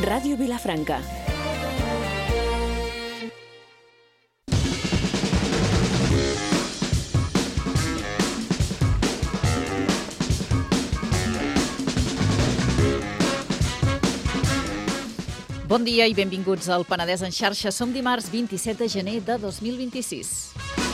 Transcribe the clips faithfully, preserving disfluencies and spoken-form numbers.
Ràdio Vilafranca. Bon dia i benvinguts al Penedès en xarxa. Som dimarts vint-i-set de gener de dos mil vint-i-sis.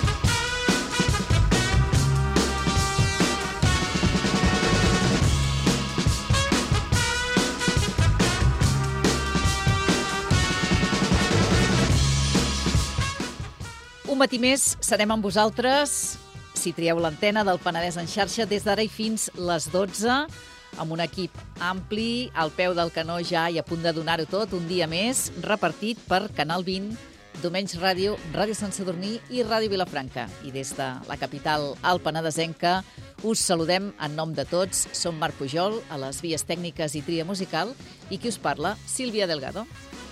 Un matí més serem amb vosaltres, si trieu l'antena del Penedès en xarxa, des d'ara i fins les dotze, amb un equip ampli, al peu del canó ja i a punt de donar-ho tot, un dia més, repartit per Canal vint, Domenys Ràdio, Ràdio Sant Sadurní i Ràdio Vilafranca. I des de la capital alpenedesenca us saludem en nom de tots. Som Marc Pujol, a les vies tècniques i tria musical, i qui us parla, Sílvia Delgado.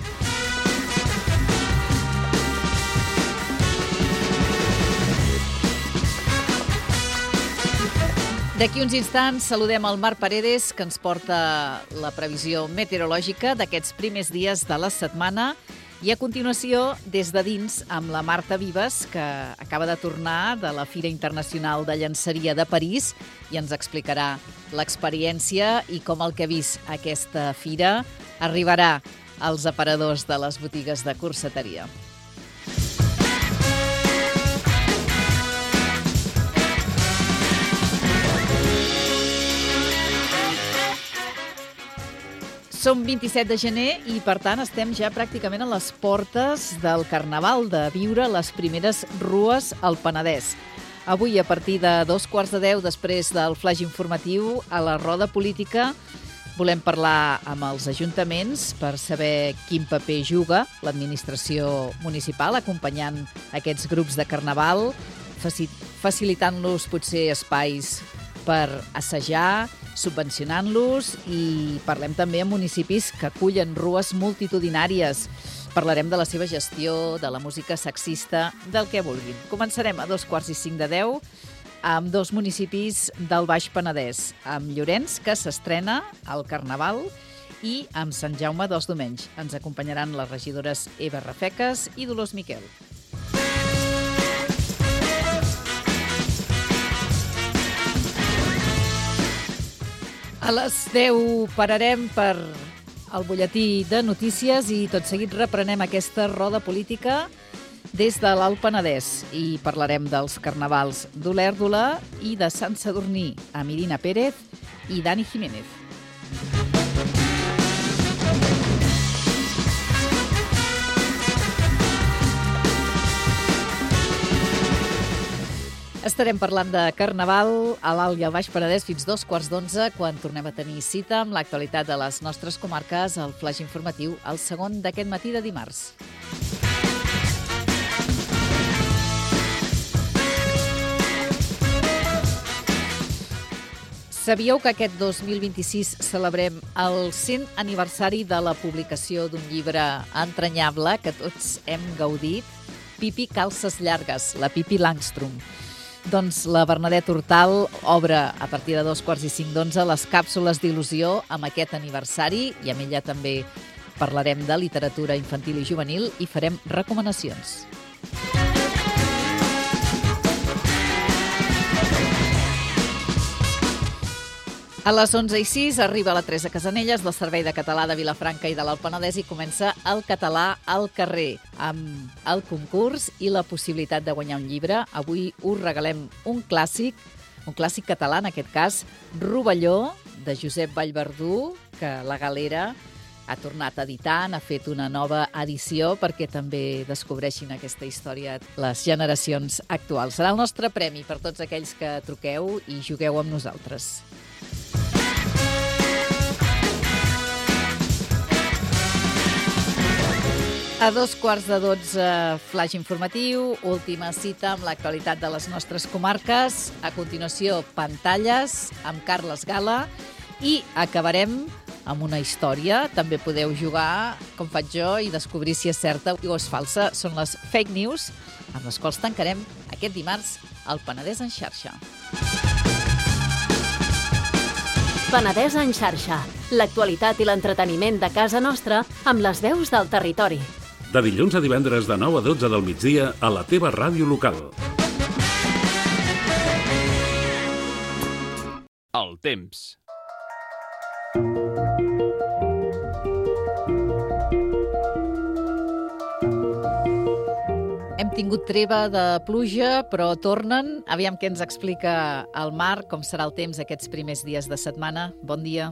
D'aquí uns instants saludem el Marc Paredes, que ens porta la previsió meteorològica d'aquests primers dies de la setmana. I a continuació, des de dins, amb la Marta Vives, que acaba de tornar de la Fira Internacional de Llançeria de París i ens explicarà l'experiència i com el que ha vist aquesta fira arribarà als aparadors de les botigues de corseteria. Som vint-i-set de gener i, per tant, estem ja pràcticament a les portes del Carnaval, de viure les primeres rues al Penedès. Avui, a partir de dos quarts de deu, després del flaix informatiu, a la roda política, volem parlar amb els ajuntaments per saber quin paper juga l'administració municipal, acompanyant aquests grups de Carnaval, facilitant-los potser espais per assajar, subvencionant-los, i parlem també amb municipis que acullen rues multitudinàries. Parlarem de la seva gestió, de la música sexista, del que vulguin. Començarem a dos quarts i cinc de deu amb dos municipis del Baix Penedès, amb Llorenç, que s'estrena al Carnaval, i amb Sant Jaume dels Domenys. Ens acompanyaran les regidores Eva Rafecas i Dolors Miquel. A les deu pararem per el butlletí de notícies i tot seguit reprenem aquesta roda política des de l'Alt Penedès i parlarem dels carnavals d'Olèrdola i de Sant Sadurní amb Irina Pérez i Dani Jiménez. Estarem parlant de Carnaval a l'Alt i al Baix Penedès fins dos quarts d'onze, quan tornem a tenir cita amb l'actualitat de les nostres comarques, el flaix informatiu, el segon d'aquest matí de dimarts. Sabíeu que aquest dos mil vint-i-sis celebrem el cent aniversari de la publicació d'un llibre entranyable que tots hem gaudit, Pipi Calces Llargues, la Pipi Langstrom. Doncs la Bernadette Hurtal obre a partir de dos quarts i cinc d'onze les càpsules d'il·lusió amb aquest aniversari, i amb ella també parlarem de literatura infantil i juvenil i farem recomanacions. A les onze i sis arriba la Teresa Casanelles del Servei de Català de Vilafranca i de l'Alt Penedès i comença el català al carrer amb el concurs i la possibilitat de guanyar un llibre. Avui us regalem un clàssic, un clàssic català, en aquest cas, Rovelló, de Josep Vallverdú, que la Galera ha tornat a editar, ha fet una nova edició perquè també descobreixin aquesta història les generacions actuals. Serà el nostre premi per tots aquells que truqueu i jugueu amb nosaltres. A dos quarts de dotze, flaix informatiu, última cita amb l'actualitat de les nostres comarques. A continuació, pantalles amb Carles Gala i acabarem amb una història. També podeu jugar, com faig jo, i descobrir si és certa o és falsa. Són les fake news amb les quals tancarem aquest dimarts al Penedès en xarxa. Penedès en xarxa, L'actualitat i l'entreteniment de casa nostra amb les veus del territori. De dilluns a divendres de nou a dotze del migdia a la teva ràdio local. El temps. Hem tingut treva de pluja, però tornen. Aviam què ens explica el Marc, com serà el temps aquests primers dies de setmana. Bon dia.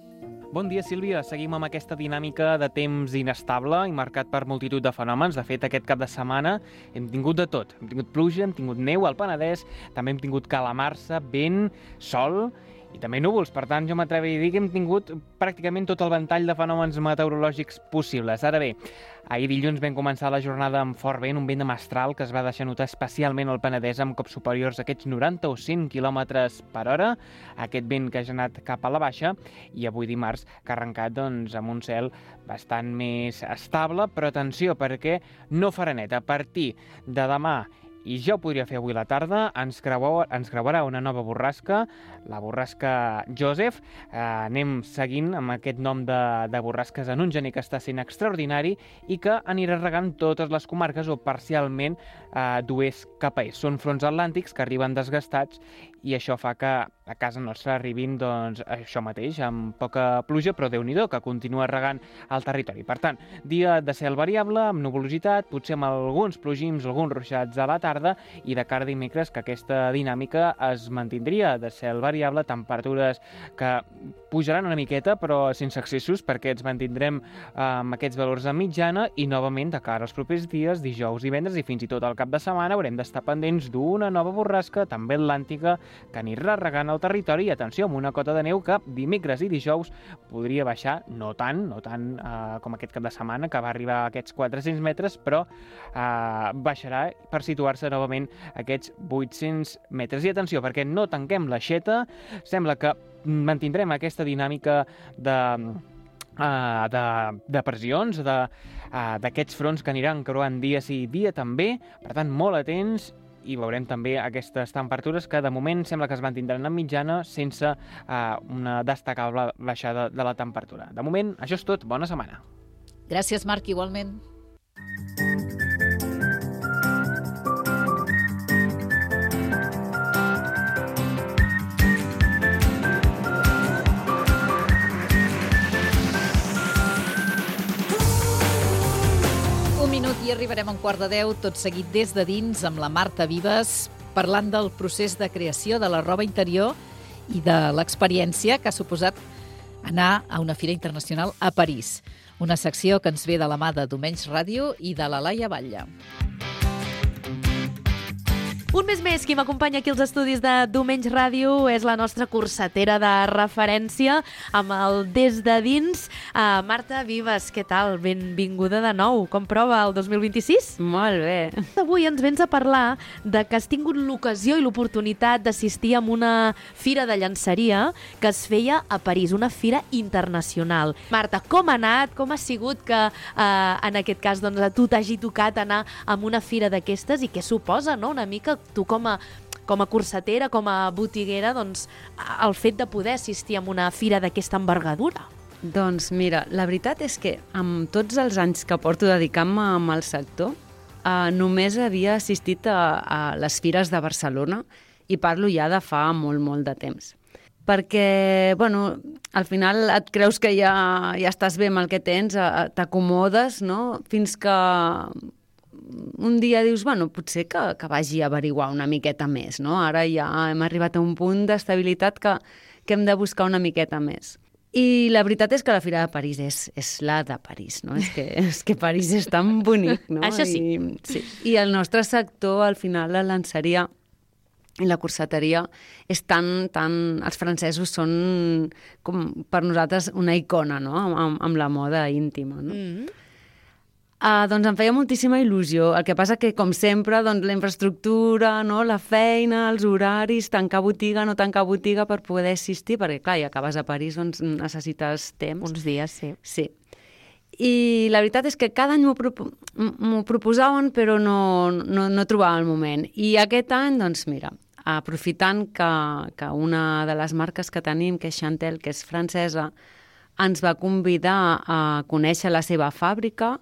Bon dia, Sílvia. Seguim amb aquesta dinàmica de temps inestable i marcat per multitud de fenòmens. De fet, aquest cap de setmana hem tingut de tot. Hem tingut pluja, hem tingut neu al Penedès, també hem tingut calamarsa, vent, sol i també núvols. Per tant, jo m'atreviria a dir que hem tingut pràcticament tot el ventall de fenòmens meteorològics possibles. Ara bé, ahir dilluns vam començar la jornada amb fort vent, un vent de mestral que es va deixar notar especialment al Penedès amb cops superiors a aquests noranta o cent quilòmetres per hora. Aquest vent que ha anat cap a la baixa, i avui dimarts que ha arrencat doncs, amb un cel bastant més estable, però atenció, perquè no farà net. A partir de demà, i ja ho podria fer avui a la tarda, ens, creuau, ens creuarà una nova borrasca, la borrasca Joseph. Eh, anem seguint amb aquest nom de, de borrasques en un gener que està sent extraordinari i que anirà regant totes les comarques o parcialment eh, d'oest cap a est. Són fronts atlàntics que arriben desgastats i això fa que a casa nostra arribin doncs, això mateix, amb poca pluja, però Déu-n'hi-do, que continua regant el territori. Per tant, dia de cel variable, amb nuvolositat, potser amb alguns plogims, alguns ruixats a la tarda, i de cara a dimecres que aquesta dinàmica es mantindria de cel variable, temperatures que pujaran una miqueta, però sense excessos, perquè ens mantindrem amb aquests valors de mitjana, i novament de cara als propers dies, dijous i divendres, i fins i tot al cap de setmana, haurem d'estar pendents d'una nova borrasca, també atlàntica, que anirà regant el territori, i atenció, amb una cota de neu que dimecres i dijous podria baixar, no tant, no tant eh, com aquest cap de setmana, que va arribar a aquests quatre-cents metres, però eh, baixarà per situar-se novament aquests vuit-cents metres. I atenció, perquè no tanquem l'aixeta, sembla que mantindrem aquesta dinàmica de... Uh, de, de pressions, de, uh, d'aquests fronts que aniran creuant dia sí, dia també, per tant, molt atents, i veurem també aquestes temperatures que de moment sembla que es mantindran en mitjana sense uh, una destacable baixada de la temperatura. De moment, això és tot. Bona setmana. Gràcies, Marc, igualment. I arribarem a un quart de deu, tot seguit des de dins, amb la Marta Vives, parlant del procés de creació de la roba interior i de l'experiència que ha suposat anar a una fira internacional a París. Una secció que ens ve de la mà de Domenys Ràdio i de la Laia Batlle. Un mes més, qui m'acompanya aquí als estudis de Domenys Ràdio és la nostra cursetera de referència amb el Des de Dins. Uh, Marta Vives, què tal? Benvinguda de nou. Com prova el dos mil vint-i-sis? Molt bé. Avui ens vens a parlar de que has tingut l'ocasió i l'oportunitat d'assistir a una fira de llançeria que es feia a París, una fira internacional. Marta, com ha anat? Com ha sigut que uh, en aquest cas doncs, a tu t'hagi tocat anar a una fira d'aquestes i què suposa, no?, una mica tu com a, com a cursetera, com a botiguera, doncs, el fet de poder assistir a una fira d'aquesta envergadura? Doncs mira, la veritat és que amb tots els anys que porto dedicant-me al sector, eh, només havia assistit a, a les fires de Barcelona, i parlo ja de fa molt, molt de temps. Perquè, bueno, al final et creus que ja, ja estàs bé amb el que tens, t'acomodes, no?, fins que un dia dius, bueno, potser que, que vagi a averiguar una miqueta més, no? Ara ja hem arribat a un punt d'estabilitat que, que hem de buscar una miqueta més. I la veritat és que la Fira de París és, és la de París, no? És que, és que París és tan bonic, no? Això sí. I, sí. I el nostre sector, al final, la llançeria i la corseteria, és tan, tan... Els francesos són, com per nosaltres, una icona, no?, amb, amb la moda íntima, no? Mm-hmm. Uh, doncs em feia moltíssima il·lusió. El que passa que, com sempre, doncs, la infraestructura, no?, la feina, els horaris, tancar botiga, no tancar botiga per poder assistir, perquè, clar, ja acabes a París, doncs necessites temps. Uns dies, sí. Sí. I la veritat és que cada any m'ho propo proposaven, però no, no, no trobava el moment. I aquest any, doncs mira, aprofitant que, que una de les marques que tenim, que és Chantel, que és francesa, ens va convidar a conèixer la seva fàbrica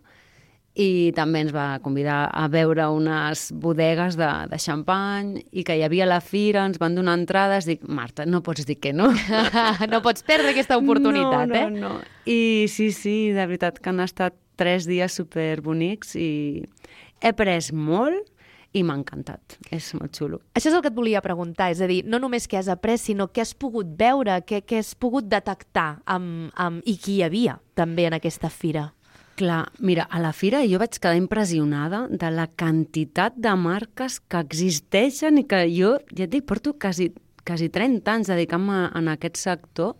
i també ens va convidar a veure unes bodegues de, de xampany i que hi havia a la fira, ens van donar entrades. Dic, Marta, no pots dir que no. No pots perdre aquesta oportunitat, no, no, eh? No. I sí, sí, de veritat que han estat tres dies superbonics i he après molt i m'ha encantat. És molt xulo. Això és el que et volia preguntar, és a dir, no només què has après, sinó què has pogut veure, què, què has pogut detectar amb, amb, i qui hi havia també en aquesta fira. Clar, mira, a la fira jo vaig quedar impressionada de la quantitat de marques que existeixen i que jo, ja et dic, porto quasi, quasi trenta anys dedicant-me en aquest sector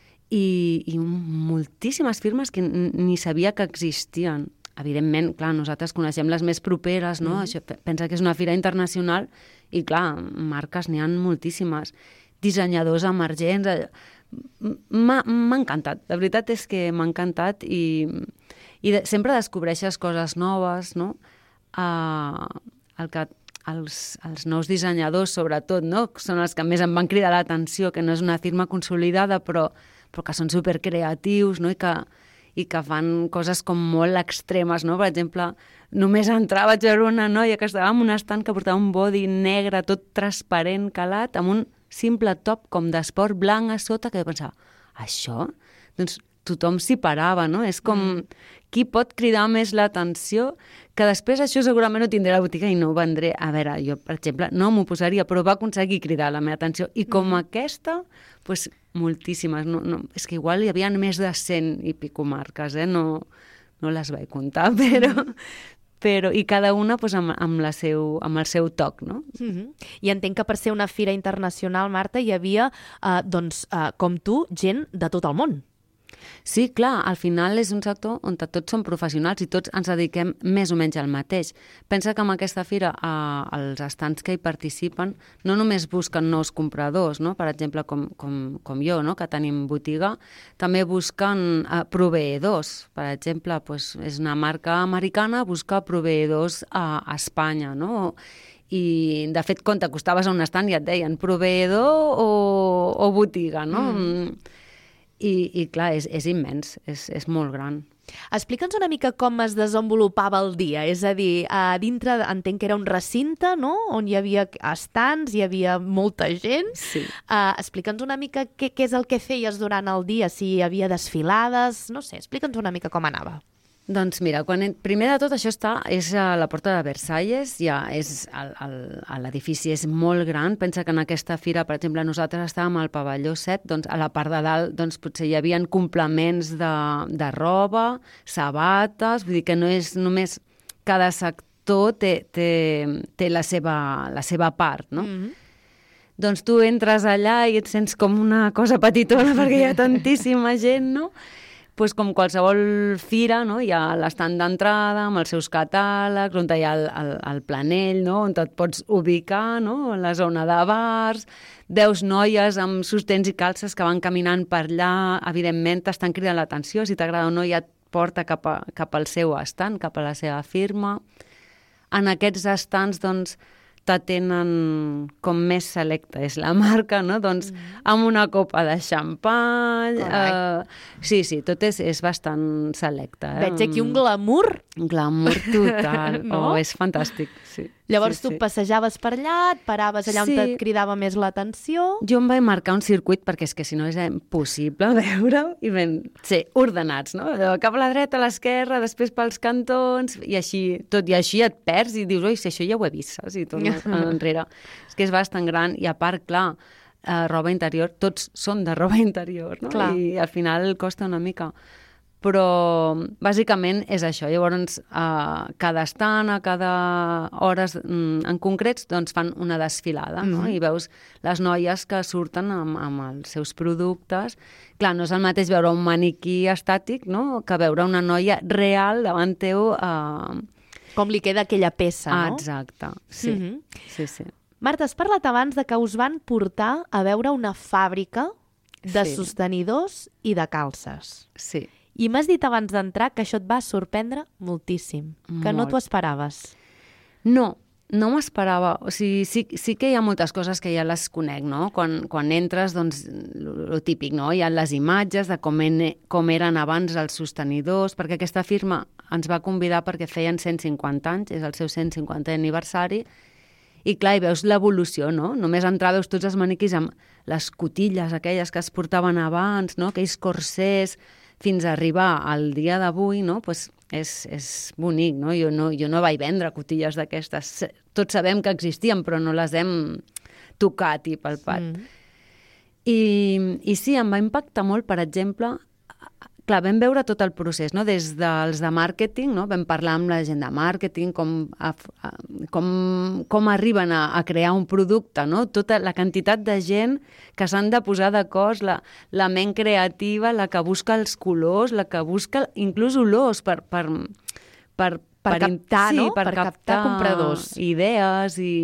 i, i moltíssimes firmes que ni sabia que existien. Evidentment, clar, nosaltres coneixem les més properes, no? Mm. Això, pensa que és una fira internacional i, clar, marques n'hi ha moltíssimes. Dissenyadors emergents... M'ha encantat, la veritat és que m'ha encantat i, i de, sempre descobreixes coses noves, no? Uh, el que, els, els nous dissenyadors, sobretot, no? Són els que més em van cridar l'atenció, que no és una firma consolidada, però, però que són supercreatius, no? I que, i que fan coses com molt extremes, no? Per exemple, només entrar vaig veure una noia que estava en un estand que portava un body negre, tot transparent, calat, amb un simple top com d'esport blanc a sota, que jo pensava, això? Doncs tothom s'hi parava, no? És com mm. qui pot cridar més l'atenció, que després això segurament no tindré a la botiga i no ho vendré. A veure, jo, per exemple, no m'ho posaria, però va aconseguir cridar la meva atenció. I com mm. aquesta, doncs moltíssimes. No, no, és que igual hi havia més de cent i pico marques, eh? No, no les vaig comptar, però... Mm. Però, i cada una pues, amb, amb, la seu, amb el seu toc, no? Mm-hmm. I entenc que per ser una fira internacional, Marta, hi havia, eh, doncs, eh, com tu, gent de tot el món. Sí, clar, al final és un sector on tots som professionals i tots ens dediquem més o menys al mateix. Pensa que amb aquesta fira eh, els estants que hi participen no només busquen nous compradors, no? Per exemple, com, com, com jo, no? Que tenim botiga, també busquen eh, proveïdors. Per exemple, pues, és una marca americana, busca proveïdors a, a Espanya, no? I, de fet, quan t'acostaves a un estant ja et deien proveïdor o, o botiga, no? Mm. I, i clar, és, és immens, és, és molt gran. Explica'ns una mica com es desenvolupava el dia, és a dir, a dintre entenc que era un recinte, no?, on hi havia estants, hi havia molta gent. Sí. Uh, explica'ns una mica què, què és el que feies durant el dia, si hi havia desfilades, no sé, explica'ns una mica com anava. Doncs mira, quan, primer de tot això està, és a la porta de Versalles, ja és l'edifici és molt gran. Pensa que en aquesta fira, per exemple, nosaltres estàvem al pavelló set, doncs a la part de dalt doncs, potser hi havia complements de, de roba, sabates, vull dir que no és només cada sector té, té, té la, seva, la seva part, no? Mm-hmm. Doncs tu entres allà i et sents com una cosa petitona perquè hi ha tantíssima gent, no? Pues com qualsevol fira, no? Hi ha l'estand d'entrada amb els seus catàlegs, on hi ha el, el, el planell, no? On et pots ubicar, no? La zona de bars, veus noies amb sostens i calces que van caminant per allà, evidentment t'estan cridant l'atenció, si t'agrada o no ja et porta cap, a, cap al seu estand, cap a la seva firma. En aquests estands, doncs, t'atenen com més selecta és la marca, no? Doncs mm. amb una copa de xampany... Uh, sí, sí, tot és, és bastant selecte. Eh? Veig aquí un glamour. Glamour total. No? Oh, és fantàstic, sí. Llavors sí, tu sí. passejaves per allà, et paraves allà sí. on et cridava més l'atenció... Jo em vaig marcar un circuit perquè és que si no és impossible veure-ho i ben ser ordenats, no? Cap a la dreta, a l'esquerra, després pels cantons, i així, tot i així et perds i dius, oi, si això ja ho he vist, saps? I tornes enrere. És que és bastant gran i a part, clar, eh, roba interior, tots són de roba interior, no? Clar. I al final costa una mica. Però bàsicament és això. Llavors, a cada estant, a cada hores en concrets, doncs fan una desfilada, no? Mm-hmm. I veus les noies que surten amb, amb els seus productes. Clar, no és el mateix veure un maniquí estàtic, no?, que veure una noia real davant teu. Eh... Com li queda aquella peça, ah, no? Exacte, sí. Mm-hmm. sí, sí. Marta, has parlat abans de que us van portar a veure una fàbrica de sí. sostenidors i de calces. Sí. I m'has dit abans d'entrar que això et va sorprendre moltíssim, que Molt. no t'ho esperaves. No, no m'esperava, o sigui, sí, sí que hi ha moltes coses que ja les conec, no? Quan, quan entres, doncs, lo típic, no? Hi ha les imatges de com, en, com eren abans els sostenidors, perquè aquesta firma ens va convidar perquè feien cent cinquanta anys, és el seu cent cinquantè aniversari, i clar, hi veus l'evolució, no? Només entrar veus tots els maniquís amb les cotilles aquelles que es portaven abans, no? Aquells corsers, fins a arribar al dia d'avui, no? Pues és, és bonic, no? Jo, no? jo no vaig vendre cotilles d'aquestes. Tots sabem que existien, però no les hem tocat i palpat. Mm. I, I sí, em va impactar molt, per exemple, clar, vam veure tot el procés, no? Des dels de màrqueting, no? Vam parlar amb la gent de màrqueting, com, a, a, com, com arriben a, a crear un producte, no? Tota la quantitat de gent que s'han de posar d'acord, la, la ment creativa, la que busca els colors, la que busca inclús olors per... per, per, per, per captar, sí, no? Per, per captar, captar compradors. Idees i...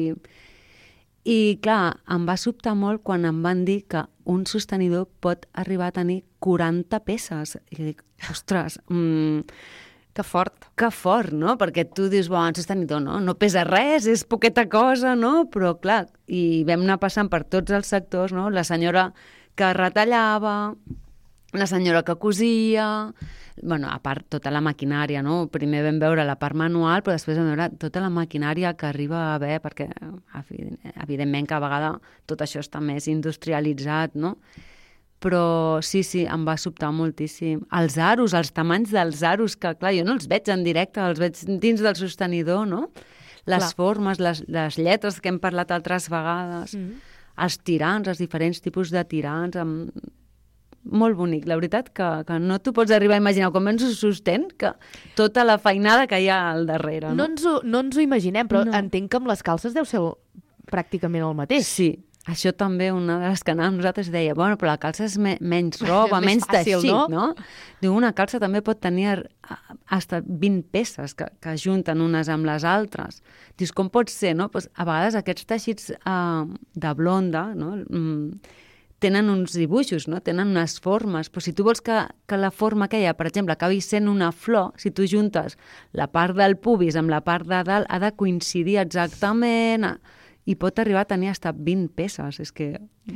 I, clar, em va sobtar molt quan em van dir que un sostenidor pot arribar a tenir quaranta peces. I dic, ostres, mmm, que fort. Que fort, no? Perquè tu dius, bon, un sostenidor no, no pesa res, és poqueta cosa, no? Però, clar, i vam anar passant per tots els sectors, no? La senyora que retallava, la senyora que cosia... Bueno, a part, tota la maquinària, no? Primer vam veure la part manual, però després vam veure tota la maquinària que arriba a haver, perquè evidentment cada vegada tot això està més industrialitzat, no? Però sí, sí, em va sobtar moltíssim. Els aros, els tamanys dels aros, que clar, jo no els veig en directe, els veig dins del sostenidor, no? Les clar. formes, les, les lletres que hem parlat altres vegades, mm. els tirants, els diferents tipus de tirants, amb... molt bonic, la veritat que, que no t'ho pots arribar a imaginar, com ens ho sostén, que tota la feinada que hi ha al darrere. No, no, ens, ho, no ens ho imaginem, però no. Entenc que amb les calces deu ser pràcticament el mateix. Sí, això també una de les que anàvem nosaltres deia, bueno, però la calça és me menys roba, és menys fàcil, teixit, no? no? Diu, una calça també pot tenir hasta vint peces que, que junten unes amb les altres. Dius, com pot ser, no? Pues, a vegades aquests teixits uh, de blonda, no?, mm, tenen uns dibuixos, no? Tenen unes formes, però si tu vols que, que la forma aquella, per exemple, acabi sent una flor, si tu juntes la part del pubis amb la part de dalt, ha de coincidir exactament i pot arribar a tenir fins a vint peces. És que...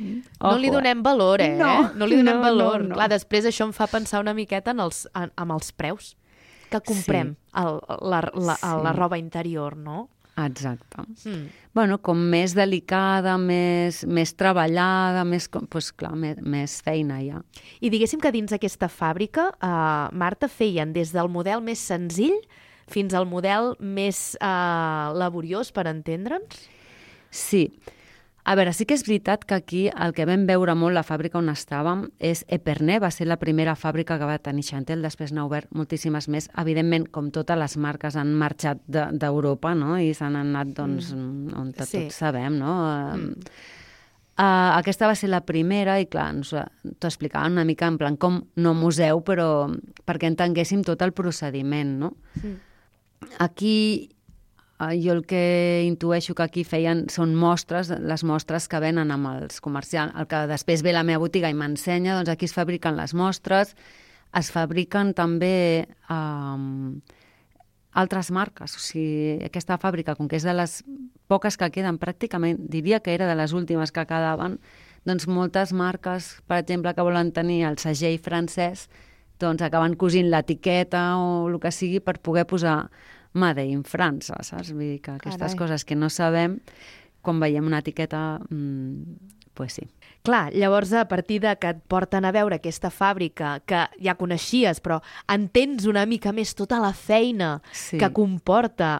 No li donem valor, eh? No, no li donem no, valor. No, no. Clar, després això em fa pensar una miqueta en els, en, en els preus que comprem sí. el, la, la, sí. la roba interior, no? Exacte. Mm. Bueno, com més delicada, més, més treballada, més, pues, clar, més, més feina ja. I diguéssim que dins aquesta fàbrica, eh, Marta, feien des del model més senzill fins al model més eh, laboriós, per entendre'ns? Sí. A veure, sí que és veritat que aquí el que vam veure molt la fàbrica on estàvem és Epernay, va ser la primera fàbrica que va tenir Chantel, després n'ha obert moltíssimes més. Evidentment, com totes les marques han marxat d'Europa, de, no? I s'han anat, doncs, mm. on sí. tots sabem, no? Mm. Uh, aquesta va ser la primera i, clar, ens t'ho explicaven una mica en plan com no museu, però perquè entenguéssim tot el procediment, no? Mm. Aquí... Uh, jo el que intueixo que aquí feien són mostres, les mostres que venen amb els comerciants, el que després ve a la meva botiga i m'ensenya, doncs aquí es fabriquen les mostres, es fabriquen també um, altres marques, o sigui, aquesta fàbrica, com que és de les poques que queden pràcticament, diria que era de les últimes que quedaven, doncs moltes marques, per exemple, que volen tenir el segell francès, doncs acaben cosint l'etiqueta o el que sigui per poder posar Made in França, saps? Vull dir que aquestes Carai. coses que no sabem, quan veiem una etiqueta, mmm, pues sí. Clar, llavors a partir de que et porten a veure aquesta fàbrica que ja coneixies, però entens una mica més tota la feina sí. que comporta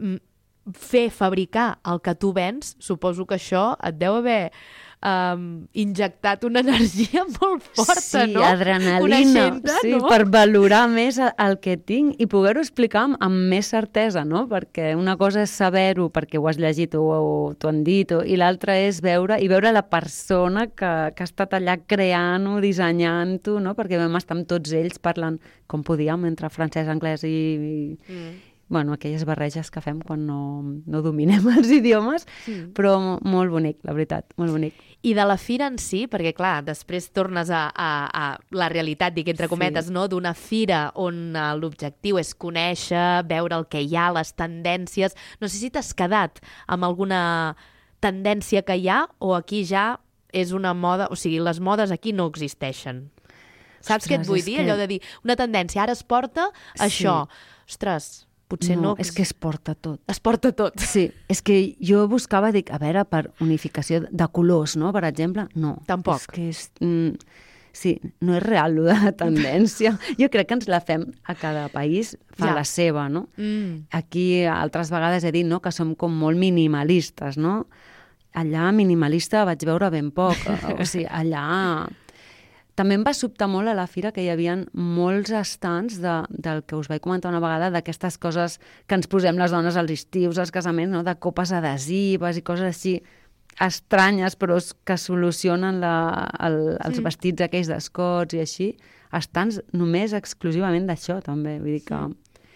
fer fabricar el que tu vens, suposo que això et deu haver um, injectat una energia molt forta, sí, no? Sí, adrenalina, sí, no? Per valorar més el que tinc i poder-ho explicar amb, amb més certesa, no? Perquè una cosa és saber-ho perquè ho has llegit o, o t'ho han dit, o, i l'altra és veure i veure la persona que, que ha estat allà creant-ho, dissenyant-ho, no? Perquè vam estar amb tots ells parlant com podíem entre francès, anglès i... i mm. bueno, aquelles barreges que fem quan no, no dominem els idiomes, sí. Però molt bonic, la veritat, molt bonic. I de la fira en si, perquè clar, després tornes a, a, a la realitat, dic entre cometes, sí. No? D'una fira on uh, l'objectiu és conèixer, veure el que hi ha, les tendències. No sé si t'has quedat amb alguna tendència que hi ha o aquí ja és una moda, o sigui, les modes aquí no existeixen. Saps Ostres, què et vull dir? Que... Allò de dir, una tendència, ara es porta això. Sí. Ostres, potser no... No, és que es porta tot. Es porta tot. Sí, és que jo buscava, dic, a veure, per unificació de colors, no?, per exemple. No. Tampoc. És que és... Mm, sí, no és real, lo de la tendència. Jo crec que ens la fem a cada país, fa ja. La seva, no? Mm. Aquí altres vegades he dit, no?, que som com molt minimalistes, no? Allà minimalista vaig veure ben poc. O sigui, allà... També em va sobtar molt a la fira que hi havia molts estants de, del que us vaig comentar una vegada, d'aquestes coses que ens posem les dones als estius, als casaments, no? De copes adhesives i coses així estranyes, però que solucionen la, el, els mm. vestits aquells d'escots i així. Estants només exclusivament d'això, també. Vull dir que...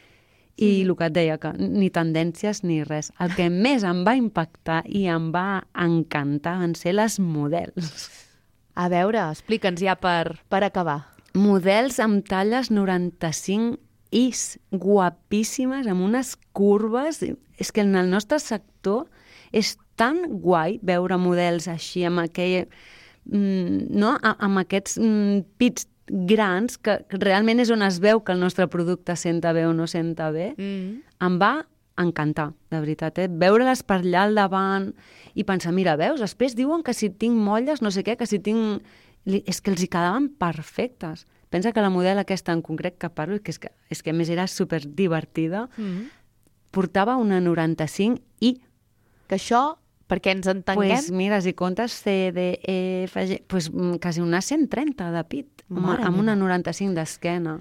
I mm. el que et deia, que ni tendències ni res. El que més em va impactar i em va encantar van ser les models. A veure, explica'ns ja per, per acabar. Models amb talles noranta-cinc is, guapíssimes, amb unes curves. És que en el nostre sector és tan guai veure models així, amb aquell, no? amb aquests pits grans, que realment és on es veu que el nostre producte senta bé o no senta bé. Mm. Em va encantar, de veritat, eh? Veure-les per allà al davant i pensar, mira, veus, després diuen que si tinc molles, no sé què, que si tinc... És que els hi quedaven perfectes. Pensa que la model aquesta en concret que parlo, que és que, és que a més era superdivertida, mm-hmm. portava una noranta-cinc i... Que això, perquè ens entenguem... Pues mira, si comptes C, D, E, F, G... Pues quasi una cent trenta de pit, Mare amb meva. Una noranta-cinc d'esquena.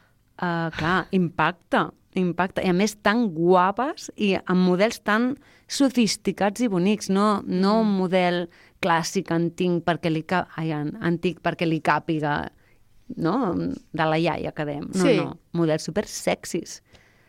Uh, clar, impacta. impacte, i a més tan guapes i amb models tan sofisticats i bonics, no, no un model clàssic antic perquè li, cap... Ai, antic perquè li càpiga, no? De la iaia que dèiem. No, sí. No, models super sexis.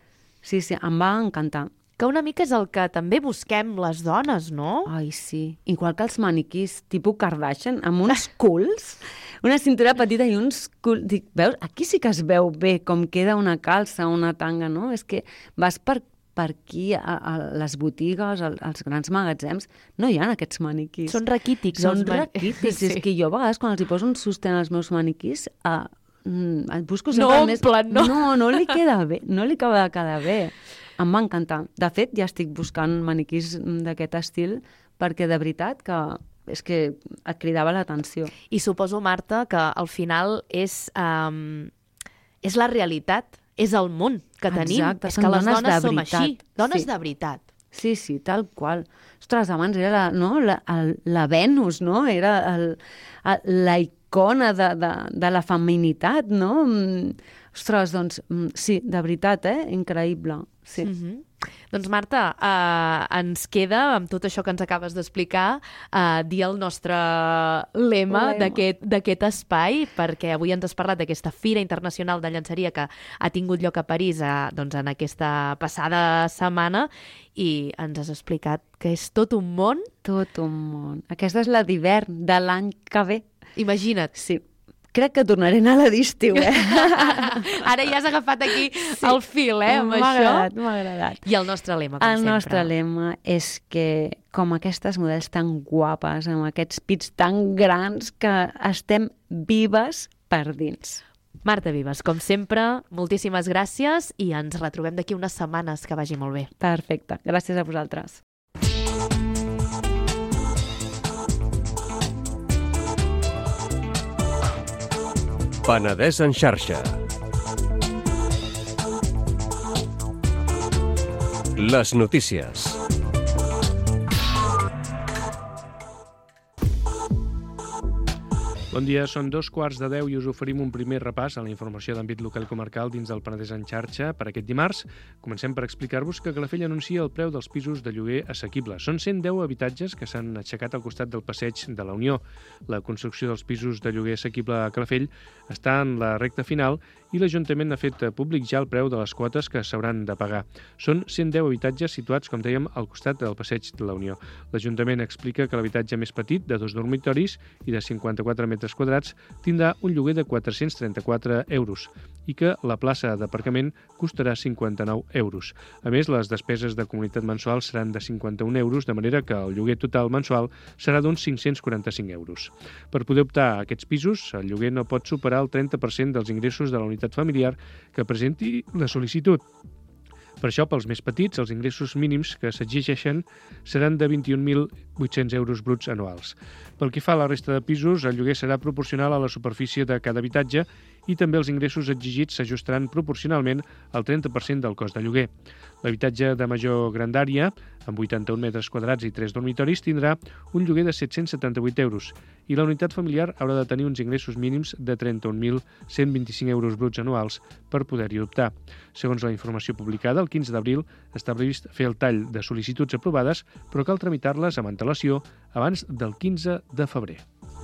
Sí, sí, em va encantar. Que una mica és el que també busquem les dones, no? Ai, sí. Igual que els maniquís tipus Kardashian, amb uns culs, una cintura petita i uns culs... Dic, veus? Aquí sí que es veu bé com queda una calça, una tanga, no? És que vas per, per aquí, a, a les botigues, a, als grans magatzems, no hi ha aquests maniquís. Són raquítics. Són raquítics. Sí. És que jo a vegades, quan els hi poso un sostén als meus maniquís, uh, mm, busco sempre no, el més... Plan, no, no, no li queda bé, no li acaba de quedar bé. Em va encantar. De fet, ja estic buscant maniquís d'aquest estil perquè de veritat que és que et cridava l'atenció. I suposo, Marta, que al final és, um, és la realitat, és el món que tenim. Exacte, és que les dones, dones som així. Dones sí. de veritat. Sí, sí, tal qual. Ostres, abans era la, no? la, el, la Venus, no? Era el, el, la icona de, de, de la feminitat, no? Ostres, doncs, sí, de veritat, eh? Increïble. Sí. Mm-hmm. Doncs, Marta, eh, ens queda, amb tot això que ens acabes d'explicar, eh, dir el nostre lema, lema. d'aquest espai, perquè avui ens has parlat d'aquesta Fira Internacional de Llenceria que ha tingut lloc a París eh, doncs en aquesta passada setmana i ens has explicat que és tot un món. Tot un món. Aquesta és la d'hivern de l'any que ve. Imagina't. Sí. Crec que tornaré a anar a la d'estiu, eh? Ara ja has agafat aquí sí. el fil, eh, amb m'ha això. M'ha agradat, m'ha agradat. I el nostre lema, com el sempre. El nostre lema és que, com aquestes models tan guapes, amb aquests pits tan grans, que estem vives per dins. Marta Vives, com sempre, moltíssimes gràcies i ens retrobem d'aquí unes setmanes. Que vagi molt bé. Perfecte. Gràcies a vosaltres. Penedès en xarxa. Les notícies. Bon dia, són dos quarts de deu i us oferim un primer repàs a la informació d'àmbit local i comarcal dins del Penedès en xarxa per aquest dimarts. Comencem per explicar-vos que Calafell anuncia el preu dels pisos de lloguer assequible. Són cent deu habitatges que s'han aixecat al costat del passeig de la Unió. La construcció dels pisos de lloguer assequible a Calafell està en la recta final i l'Ajuntament ha fet públic ja el preu de les quotes que s'hauran de pagar. Són cent deu habitatges situats, com dèiem, al costat del passeig de la Unió. L'Ajuntament explica que l'habitatge més petit, de dos dormitoris i de cinquanta-quatre metres quadrats, tindrà un lloguer de quatre-cents trenta-quatre euros i que la plaça d'aparcament costarà cinquanta-nou euros. A més, les despeses de comunitat mensual seran de cinquanta-un euros, de manera que el lloguer total mensual serà d'uns cinc-cents quaranta-cinc euros. Per poder optar a aquests pisos, el lloguer no pot superar el trenta per cent dels ingressos de la unitat familiar que presenti la sol·licitud. Per això, pels més petits, els ingressos mínims que s'exigeixen seran de vint-i-un mil vuit-cents euros bruts anuals. Pel que fa a la resta de pisos, el lloguer serà proporcional a la superfície de cada habitatge i també els ingressos exigits s'ajustaran proporcionalment al trenta per cent del cost de lloguer. L'habitatge de major grandària, amb vuitanta-un metres quadrats i tres dormitoris, tindrà un lloguer de set-cents setanta-vuit euros i la unitat familiar haurà de tenir uns ingressos mínims de trenta-un mil cent vint-i-cinc euros bruts anuals per poder-hi optar. Segons la informació publicada, el quinze d'abril està previst fer el tall de sol·licituds aprovades, però cal tramitar-les amb antelació abans del quinze de febrer.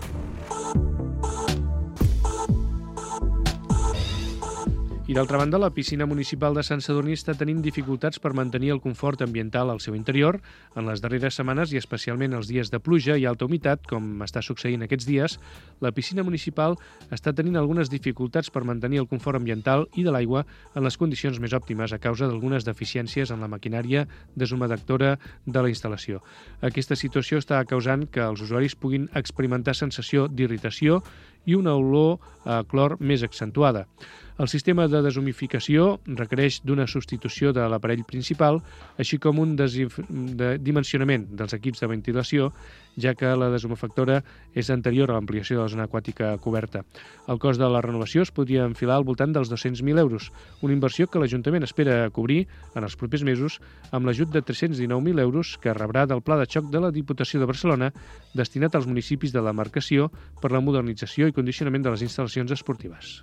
I d'altra banda, la piscina municipal de Sant Sadurní està tenint dificultats per mantenir el confort ambiental al seu interior. En les darreres setmanes, i especialment els dies de pluja i alta humitat, com està succeint aquests dies, la piscina municipal està tenint algunes dificultats per mantenir el confort ambiental i de l'aigua en les condicions més òptimes a causa d'algunes deficiències en la maquinària deshumedectora de la instal·lació. Aquesta situació està causant que els usuaris puguin experimentar sensació d'irritació i una olor a clor més accentuada. El sistema de deshumificació requereix d'una substitució de l'aparell principal, així com un de dimensionament dels equips de ventilació, ja que la deshumefactora és anterior a l'ampliació de la zona aquàtica coberta. El cost de la renovació es podria enfilar al voltant dels dos-cents mil euros, una inversió que l'Ajuntament espera cobrir en els propers mesos amb l'ajut de tres-cents dinou mil euros que rebrà del Pla de Xoc de la Diputació de Barcelona destinat als municipis de la demarcació per la modernització i condicionament de les instal·lacions esportives.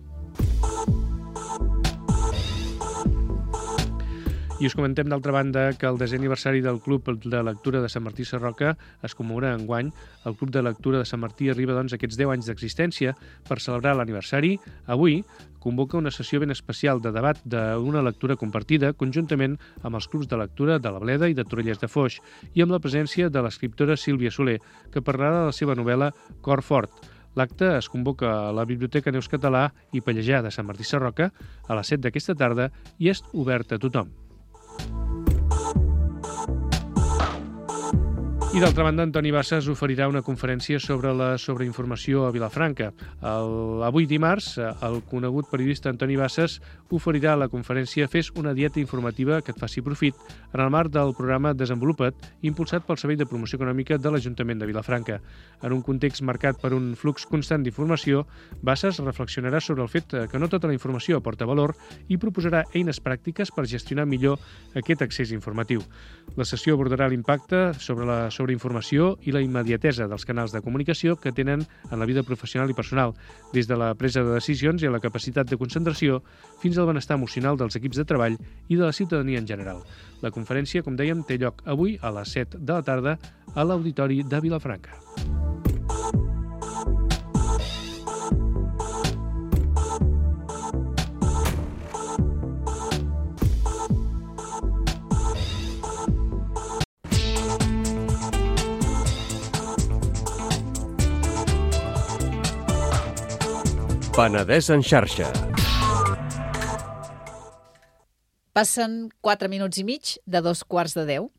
I us comentem, d'altra banda, que el desè aniversari del Club de Lectura de Sant Martí Sarroca es commemora enguany. El Club de Lectura de Sant Martí arriba doncs, a aquests deu anys d'existència. Per celebrar l'aniversari, avui convoca una sessió ben especial de debat d'una lectura compartida conjuntament amb els clubs de lectura de la Bleda i de Torrelles de Foix i amb la presència de l'escriptora Sílvia Soler, que parlarà de la seva novel·la Cor Fort. L'acte es convoca a la Biblioteca Neus Català i Pallejà de Sant Martí Sarroca a les set d'aquesta tarda i és obert a tothom. I d'altra banda, Antoni Bassas oferirà una conferència sobre la sobreinformació a Vilafranca. El, avui dimarts, el conegut periodista Antoni Bassas oferirà la conferència Fes una dieta informativa que et faci profit en el marc del programa Desenvolupa't, impulsat pel Servei de Promoció Econòmica de l'Ajuntament de Vilafranca. En un context marcat per un flux constant d'informació, Bassas reflexionarà sobre el fet que no tota la informació aporta valor i proposarà eines pràctiques per gestionar millor aquest accés informatiu. La sessió abordarà l'impacte sobre la sobreinformació i la immediatesa dels canals de comunicació que tenen en la vida professional i personal, des de la presa de decisions i la capacitat de concentració fins al benestar emocional dels equips de treball i de la ciutadania en general. La conferència, com dèiem, té lloc avui a les set de la tarda a l'Auditori de Vilafranca. Penedès en xarxa. Passen quatre minuts i mig de dos quarts de deu.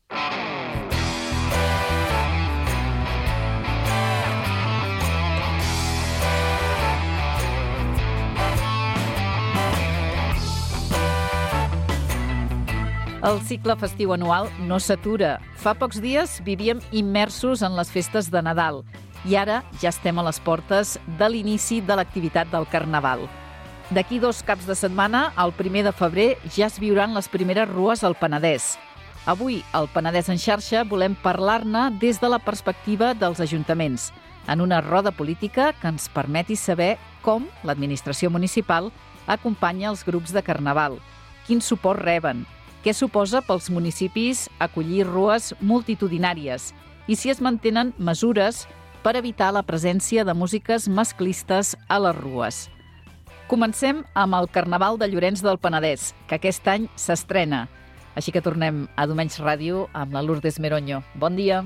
El cicle festiu anual no s'atura. Fa pocs dies vivíem immersos en les festes de Nadal i ara ja estem a les portes de l'inici de l'activitat del Carnaval. D'aquí dos caps de setmana, el primer de febrer, ja es viuran les primeres rues al Penedès. Avui, al Penedès en xarxa, volem parlar-ne des de la perspectiva dels ajuntaments. en una roda política que ens permeti saber com l'administració municipal acompanya els grups de carnaval, quin suport reben, què suposa pels municipis acollir rues multitudinàries i si es mantenen mesures per evitar la presència de músiques masclistes a les rues. Comencem amb el Carnaval de Llorenç del Penedès, que aquest any s'estrena. Així que tornem a Domenys Ràdio amb la Lourdes Meroño. Bon dia.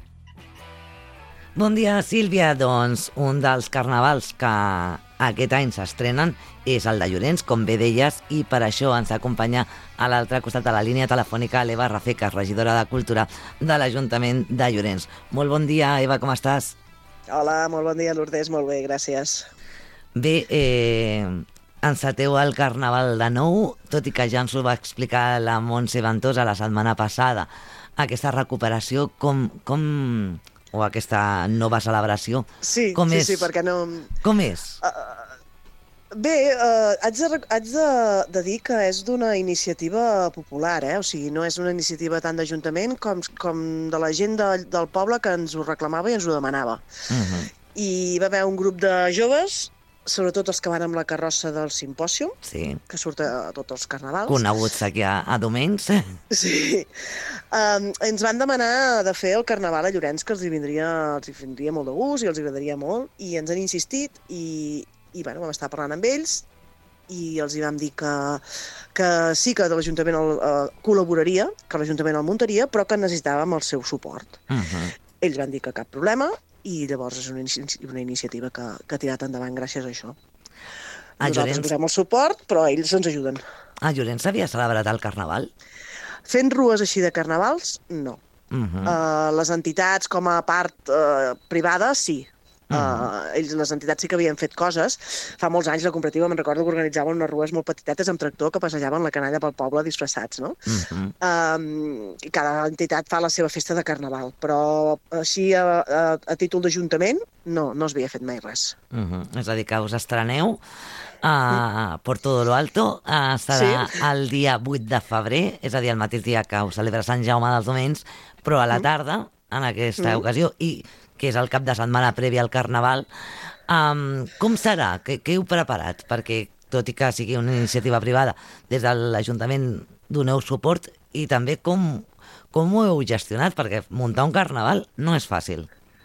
Bon dia, Sílvia. Doncs un dels carnavals que aquest any s'estrenen és el de Llorenç, com bé deies, i per això ens acompanya a l'altre costat de la línia telefònica l'Eva Rafecas, regidora de Cultura de l'Ajuntament de Llorenç. Molt bon dia, Eva, com estàs? Hola, molt bon dia, Lourdes, molt bé, gràcies. Bé, eh, enceteu el Carnaval de nou, tot i que ja ens ho va explicar la Montse Ventosa la setmana passada. Aquesta recuperació, com, com o aquesta nova celebració, sí, com sí, és? Sí, perquè no... Com és? Uh, bé, uh, haig, de, haig de, de dir que és d'una iniciativa popular, eh? O sigui, no és una iniciativa tant d'Ajuntament com, com de la gent de, del poble que ens ho reclamava i ens ho demanava. Uh-huh. I va haver un grup de joves, sobretot els que van amb la carrossa del Simpòsium, sí, que surt a tots els carnavals. Coneguts aquí a, a Domenys. Sí. Um, ens van demanar de fer el carnaval a Llorenç, que els hi vindria, els hi vindria molt de gust i els hi agradaria molt, i ens han insistit i, i bueno, vam estar parlant amb ells i els hi vam dir que, que sí que l'Ajuntament el, uh, col·laboraria, que l'Ajuntament el muntaria, però que necessitàvem el seu suport. Uh-huh. Ells van dir que cap problema, i llavors és una, una iniciativa que, que ha tirat endavant gràcies a això. A Nosaltres Llorenç... donem el suport, però ells ens ajuden. A Llorenç s'havia celebrat el Carnaval? Fent rues així de carnavals, no. Uh-huh. uh, les entitats com a part uh, privada, sí. Uh, uh, ells, les entitats sí que havien fet coses. Fa molts anys la cooperativa, me'n recordo que organitzaven unes rues molt petitetes amb tractor que passejaven la canalla pel poble disfressats, no? Uh-huh. um, I cada entitat fa la seva festa de carnaval, però així a, a, a títol d'Ajuntament no, no es havia fet mai res. Uh-huh. És a dir, que us estreneu a uh, por todo lo alto, uh, serà sí. el dia vuit de febrer, és a dir, el mateix dia que us celebra Sant Jaume dels Domenys, però a la tarda, en aquesta uh-huh. ocasió, i que és el cap de setmana previ al Carnaval. Um, com serà? Què, què heu preparat? Perquè, tot i que sigui una iniciativa privada, des de l'Ajuntament doneu suport i també com, com ho heu gestionat? Perquè muntar un Carnaval no és fàcil.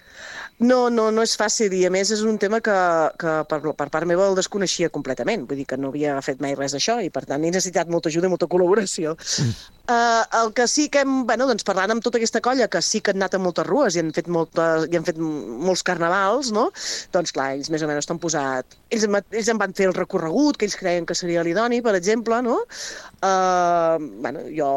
No, no, no és fàcil i a més és un tema que, que per, per part meva el desconeixia completament. Vull dir que no havia fet mai res d'això i per tant he necessitat molta ajuda i molta col·laboració. Mm. Uh, el que sí que hem, bueno, doncs parlant amb tota aquesta colla que sí que han anat a moltes rues i han fet, moltes, i han fet molts carnavals, no? Doncs clar, ells més o menys estan posat... Ells, ells en van fer el recorregut que ells creien que seria l'idoni, per exemple, no? Uh, bueno, jo...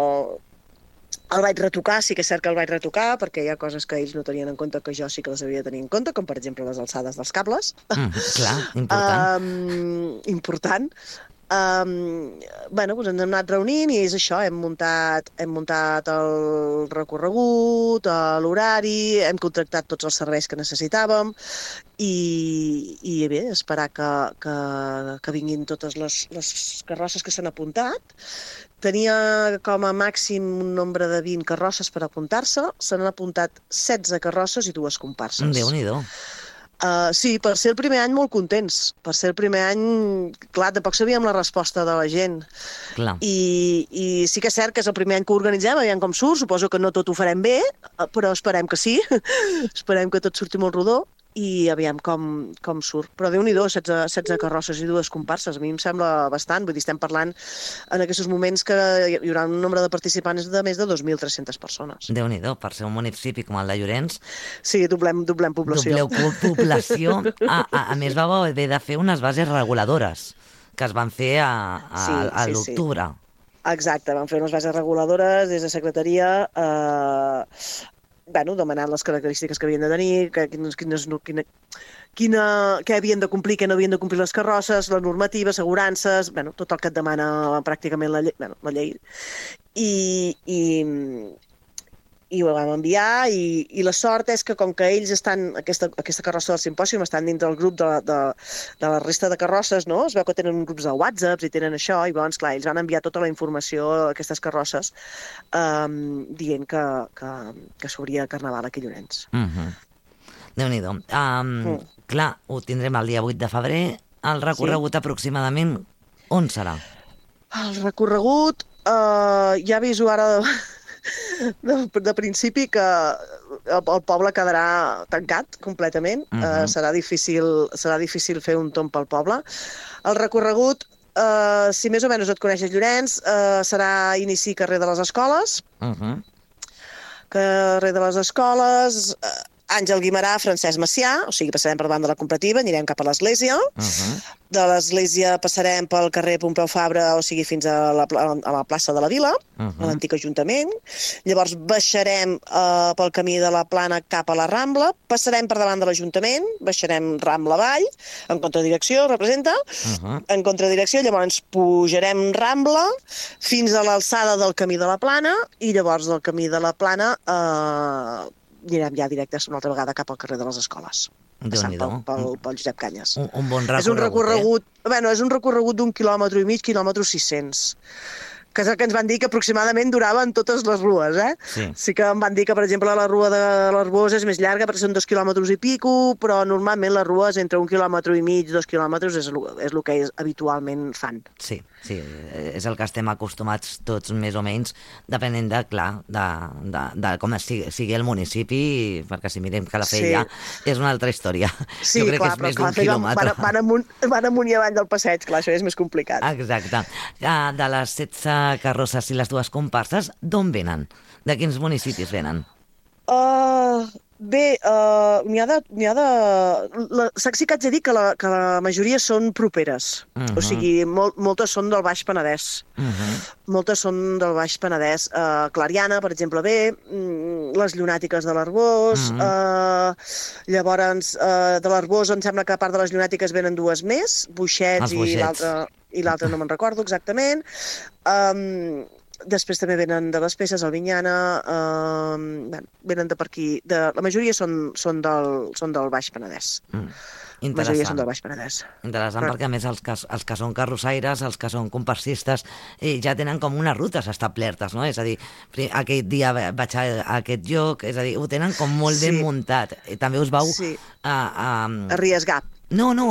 El vaig retocar, sí que és cert que el vaig retocar, perquè hi ha coses que ells no tenien en compte que jo sí que les havia de tenir en compte, com per exemple les alçades dels cables. Mm, clar, important. Um, important. Um, bueno, doncs ens hem anat reunint i és això, hem muntat, hem muntat el recorregut, l'horari, hem contractat tots els serveis que necessitàvem i, i bé, esperar que, que, que vinguin totes les, les carrosses que s'han apuntat. Tenia com a màxim un nombre de vint carrosses per apuntar-se, se n'han apuntat setze carrosses i dues comparses. Déu-n'hi-do. Uh, sí, per ser el primer any molt contents. Per ser el primer any, clar, tampoc sabíem la resposta de la gent. Clar. I, i sí que és cert que és el primer any que ho organitzem, aviam com surt, suposo que no tot ho farem bé, però esperem que sí, esperem que tot surti molt rodó i aviam com, com surt. Però Déu-n'hi-do, setze, setze carrosses i dues comparses, a mi em sembla bastant, vull dir, estem parlant en aquests moments que hi haurà un nombre de participants de més de dos mil tres-centes persones. Déu-n'hi-do, per ser un municipi com el de Llorenç... Sí, doblem, doblem població. Dobleu població. A, a, a més, va haver de fer unes bases reguladores que es van fer a, a, sí, a sí, l'octubre. Sí. Exacte, van fer unes bases reguladores des de secretaria... Eh, bueno, demanant les característiques que havien de tenir, que, quines, quines, quina, quina, què havien de complir, què no havien de complir les carrosses, la normativa, assegurances, bueno, tot el que et demana pràcticament la llei. Bueno, la llei. I, i, i ho vam enviar i, i la sort és que com que ells estan, aquesta, aquesta carrossa del Simpòsium estan dintre del grup de, de, de la resta de carrosses, no? Es veu que tenen grups de WhatsApp i tenen això, i llavors, clar, ells van enviar tota la informació a aquestes carrosses um, dient que, que, que s'obria Carnaval aquí a Llorenç. Uh-huh. Déu-n'hi-do. Um, mm. Clar, ho tindrem el dia vuit de febrer. El recorregut sí. aproximadament on serà? El recorregut, uh, ja aviso ara de, de, de principi que el, el poble quedarà tancat completament. Uh -huh. uh, serà, difícil, serà difícil fer un tomb pel poble. El recorregut, uh, si més o menys et coneixes Llorenç, uh, serà inici carrer de les Escoles. Uh -huh. Carrer de les Escoles... Uh, Àngel Guimerà, Francesc Macià, o sigui, passarem per davant de la Comparativa, anirem cap a l'església. Uh-huh. De l'església passarem pel carrer Pompeu Fabra, o sigui, fins a la, a la plaça de la Vila, uh-huh. a l'antic Ajuntament. Llavors baixarem uh, pel camí de la Plana cap a la Rambla, passarem per davant de l'Ajuntament, baixarem Rambla avall, en contradirecció, representa, uh-huh. en contradirecció, llavors pujarem Rambla fins a l'alçada del camí de la Plana, i llavors del camí de la Plana... Uh, anirem ja directes una altra vegada cap al carrer de les Escoles, passant pel, pel, pel Josep Canyes. Un, un bon recorregut, és un recorregut eh? Bueno, és un recorregut d'un quilòmetre i mig, quilòmetre sis-cents, que és el que ens van dir que aproximadament duraven totes les rues, eh? Sí. Sí que em van dir que, per exemple, la rua de l'Arbós és més llarga perquè són dos quilòmetres i pico, però normalment les rues entre un quilòmetre i mig, dos quilòmetres, és el, és el que és, habitualment fan. Sí, sí, és el que estem acostumats tots més o menys, depenent de, clar, de, de, de com sigui, sigui el municipi, perquè si mirem Calafell ja sí. és una altra història. Sí, jo crec clar, que és més d'un Van, quilòmetre. van, van, amunt, van amunt i avall del passeig, clar, això és més complicat. Exacte. De les setze carrosses i les dues comparses, d'on venen? De quins municipis venen? Uh, bé, uh, n'hi ha de... N'hi ha de la, sí que haig de dir que la, que la majoria són properes. Uh -huh. O sigui, mol, moltes són del Baix Penedès. Uh -huh. Moltes són del Baix Penedès. Uh, Clariana, per exemple, ve, les Llunàtiques de l'Arbós, uh -huh. uh, llavors uh, de l'Arbós em sembla que a part de les Llunàtiques venen dues més, Buixets i l'altra... i l'altre no me'n recordo exactament. Um, després també venen de les Peces, Albinyana, um, venen de per aquí. De, la majoria són, són, del, són del Baix Penedès. Mm. La majoria són del Baix Penedès. Interessant, Però... perquè a més els que, els que són carrossaires, els que són comparsistes, eh, ja tenen com unes rutes establertes, no? És a dir, aquest dia vaig a aquest lloc, és a dir, ho tenen com molt sí. ben muntat. I també us vau sí. a... A, arriesgar. No, no...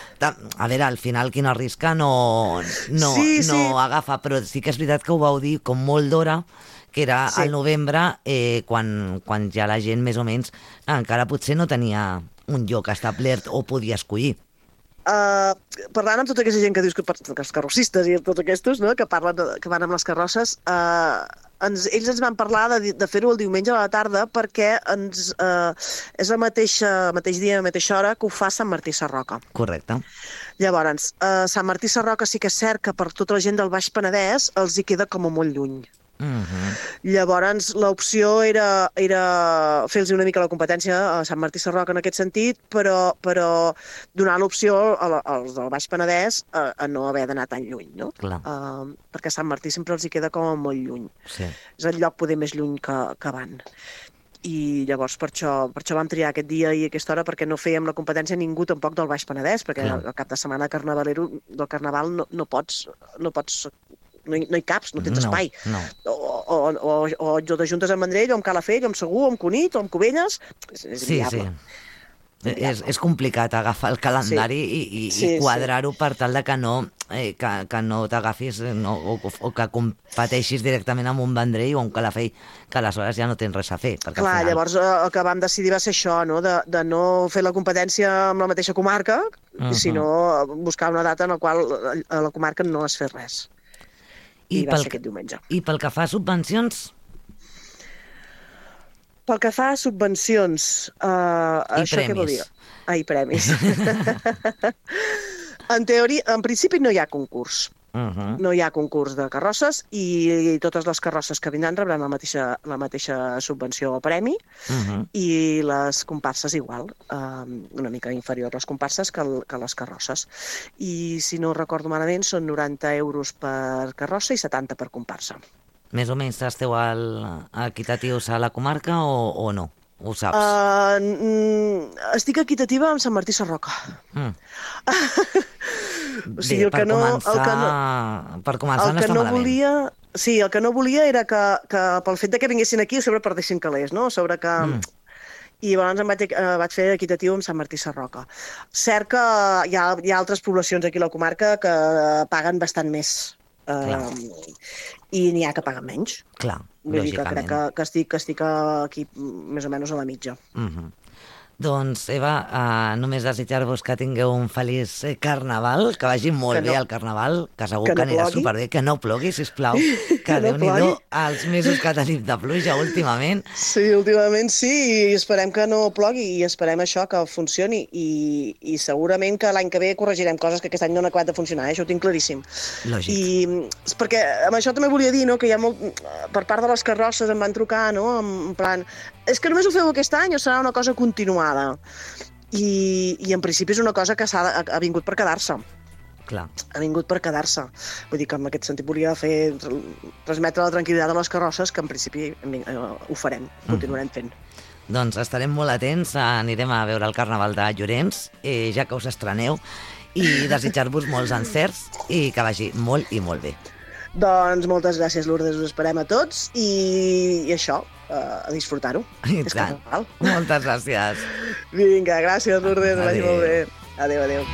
A veure, al final qui no arrisca no, no, sí, sí. no agafa, però sí que és veritat que ho vau dir com molt d'hora, que era sí. al novembre, eh, quan, quan ja la gent més o menys encara potser no tenia un lloc establert o podia escollir. Uh, parlant amb tota aquesta gent que dius que, que els carrossistes i tots aquests, no?, que parlen de, que van amb les carrosses, uh, ens, ells ens van parlar de, de fer-ho el diumenge a la tarda perquè ens, uh, és el mateix, uh, mateix dia, a la mateixa hora que ho fa Sant Martí Sarroca. Correcte. Llavors, uh, Sant Martí Sarroca sí que és cert que per tota la gent del Baix Penedès els hi queda com a molt lluny. Uh-huh. Llavors, l'opció era, era fer-los una mica la competència a Sant Martí Sarroca en aquest sentit, però, però donar l'opció als del Baix Penedès a, a no haver d'anar tan lluny, no? Clar. Uh, perquè a Sant Martí sempre els hi queda com molt lluny. Sí. És el lloc poder més lluny que, que van. I llavors per això, per això vam triar aquest dia i aquesta hora, perquè no fèiem la competència a ningú tampoc del Baix Penedès, perquè Clar. el cap de setmana carnavalero del Carnaval no, no pots... No pots No hi, no hi caps, no tens no, espai. No. O, o, o, o t'ajuntes amb Vendrell, o amb Calafell, o amb Segur, o amb Cunit, o amb Cubelles. És, és sí, sí. És, és complicat agafar el calendari sí. i, i, sí, i quadrar-ho sí. per tal de que no, eh, que, que no t'agafis no, o, o que competeixis directament amb un Vendrell o un Calafell, que aleshores ja no tens res a fer. Clar, final... llavors el que vam decidir va ser això, no? de, de no fer la competència amb la mateixa comarca, uh-huh. sinó buscar una data en la qual a la comarca no es fes res. I, I va ser aquest diumenge. I pel que fa a subvencions? Pel que fa a subvencions... Uh, I això premis. Què vol dir? Ah, i premis. en teoria, en principi no hi ha concurs. Uh-huh. No hi ha concurs de carrosses i, i totes les carrosses que vindran rebran la mateixa, la mateixa subvenció o premi uh-huh. i les comparses igual, um, una mica inferior les comparses que, el, que les carrosses. I si no recordo malament són noranta euros per carrossa i setanta per comparsa. Més o menys esteu al, equitatius a la comarca o, o no? Ho saps? Uh, estic equitativa amb Sant Martí Sarroca. Mm. O sigui, Bé, el que no, començar, el que no, per començar el no que està no malament. volia, sí, el que no volia era que, que pel fet de que vinguessin aquí a sobre perdessin calés, no? A sobre que... Mm. i llavors em vaig, eh, vaig fer equitatiu amb Sant Martí Sarroca. Cert que hi ha, hi ha altres poblacions aquí a la comarca que paguen bastant més. Eh, I n'hi ha que paguen menys. Clar, Vull dir que lògicament. crec que, que, estic, que estic aquí més o menys a la mitja. Mhm. Doncs, Eva, uh, només desitjar-vos que tingueu un feliç eh, carnaval, que vagi molt Que no- bé el carnaval, que segur que que, no anirà plogui. superbé, que no plogui, sisplau, que, Que no Déu-n'hi-do plogui. els mesos que tenim de pluja últimament. Sí, últimament sí, i esperem que no plogui i esperem això, que funcioni i, i segurament que l'any que ve corregirem coses que aquest any no han acabat de funcionar, eh? Això ho tinc claríssim. Lògic. I és perquè amb això també volia dir, no?, que hi ha molt... Per part de les carrosses em van trucar, no?, en plan... És que només ho feu aquest any o serà una cosa continuada? I, i en principi és una cosa que s'ha ha, ha vingut per quedar-se. Clar. Ha vingut per quedar-se. Vull dir que en aquest sentit volia fer transmetre la tranquil·litat a les carrosses, que en principi eh, ho farem, continuarem fent. Doncs estarem molt atents, anirem a veure el Carnaval de Llorenç, eh, ja que us estreneu, i desitjar-vos molts encerts i que vagi molt i molt bé. Doncs moltes gràcies, Lourdes, us esperem a tots i, i això, eh, a disfrutar-ho. I És tant. carnaval. Moltes gràcies. Vinga, gràcies, Lourdes, que vagi Adéu. molt bé. Adéu, adéu.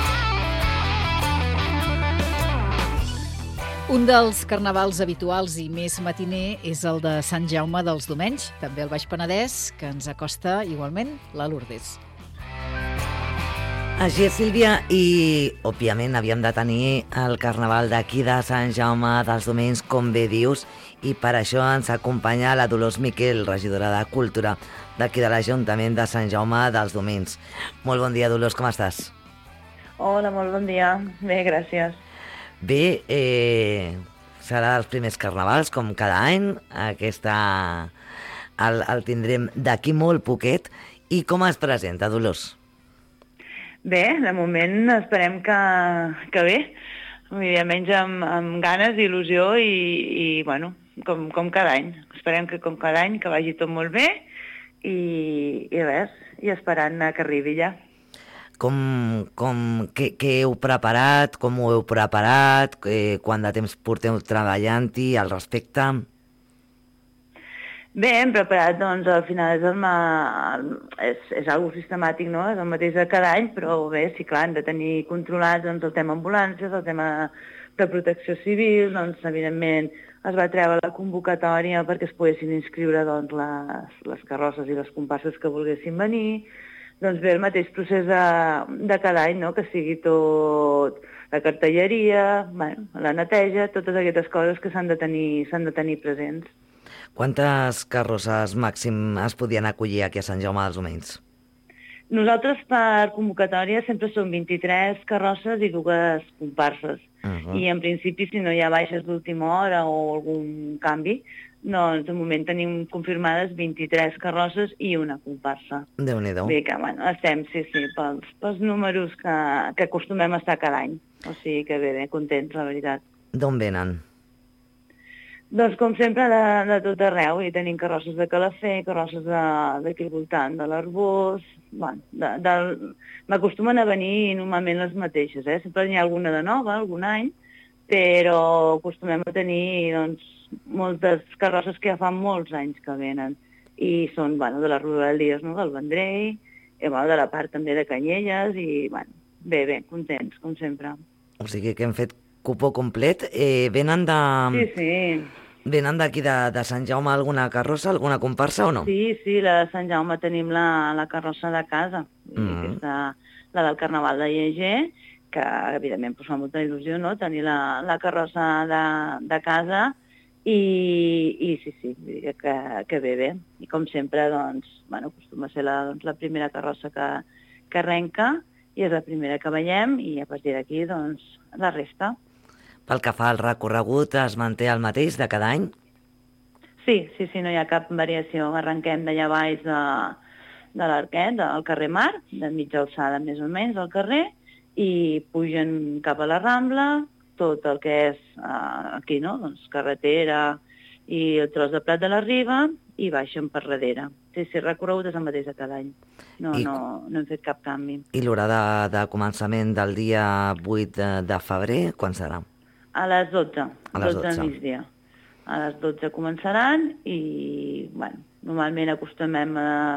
Un dels carnavals habituals i més matiner és el de Sant Jaume dels Domenys, també al Baix Penedès, que ens acosta igualment la Lourdes. Així és, Sílvia, i òbviament havíem de tenir el carnaval d'aquí de Sant Jaume dels Domenys, com bé dius, i per això ens acompanya la Dolors Miquel, regidora de Cultura d'aquí de l'Ajuntament de Sant Jaume dels Domenys. Molt bon dia, Dolors, com estàs? Hola, molt bon dia. Bé, gràcies. Bé, eh, serà dels primers carnavals, com cada any. Aquesta el, el tindrem d'aquí molt poquet. I com es presenta, Dolors? Bé, de moment esperem que, que bé. Vull dir, almenys amb, amb ganes, il·lusió i, i bueno, com, com cada any. Esperem que com cada any que vagi tot molt bé i, i res, i esperant que arribi ja. Com, com, què, què heu preparat, com ho heu preparat, eh, quant de temps porteu treballant-hi al respecte? Bé, hem preparat, doncs, al final és, el, és, és algo sistemàtic, no? És el mateix de cada any, però bé, sí, clar, hem de tenir controlat doncs, el tema ambulàncies, el tema de protecció civil, doncs, evidentment, es va treure la convocatòria perquè es poguessin inscriure doncs, les, les carrosses i les comparses que volguessin venir. Doncs bé, el mateix procés de, de cada any, no? Que sigui tot la cartelleria, bueno, la neteja, totes aquestes coses que s'han de tenir, s'han de tenir presents. Quantes carrosses màxim es podien acollir aquí a Sant Jaume dels Domenys? Nosaltres per convocatòria sempre són vint-i-tres carrosses i dues comparses. Uh -huh. I en principi, si no hi ha baixes d'última hora o algun canvi, doncs de moment tenim confirmades vint-i-tres carrosses i una comparsa. Déu-n'hi-do. Bé, que bueno, estem, sí, sí, pels, pels números que, que acostumem a estar cada any. O sigui que bé, bé, contents, la veritat. D'on venen? Doncs com sempre de, de tot arreu, i tenim carrosses de Calafell, carrosses d'aquí al voltant, de l'Arbós, bueno, de, de, m'acostumen a venir normalment les mateixes, eh? Sempre n'hi ha alguna de nova, algun any, però acostumem a tenir doncs, moltes carrosses que ja fa molts anys que venen, i són bueno, de les rodalies, no? Del Vendrell, i bueno, de la part també de Canyelles, i bueno, bé, bé, contents, com sempre. O sigui que hem fet cupó complet. Eh, venen de... Sí, sí. Venen d'aquí de, de Sant Jaume alguna carrossa, alguna comparsa o no? Sí, sí, la de Sant Jaume tenim la, la carrossa de casa, mm. aquesta, la del Carnaval de Lleger, que evidentment pues, fa molta il·lusió, no?, tenir la, la carrossa de, de casa, i, i sí, sí, que, que bé, bé. I com sempre, doncs, bueno, acostuma a ser la, doncs, la primera carrossa que, que arrenca, i és la primera que veiem, i a partir d'aquí, doncs, la resta. Pel que fa al recorregut, es manté el mateix de cada any? Sí, sí, sí, no hi ha cap variació. Arrenquem d'allà baix de, de l'Arquet, del carrer Mar, de mitja alçada més o menys del carrer, i pugen cap a la Rambla, tot el que és uh, aquí, no?, doncs carretera i el tros de Prat de la Riba, i baixen per darrere. Sí, sí, recorregut és el mateix de cada any. No, I, no, no hem fet cap canvi. I l'hora de, de començament del dia vuit de, de febrer, quan serà? A les dotze. A les dotze al migdia. A les dotze començaran i, bueno, normalment acostumem a,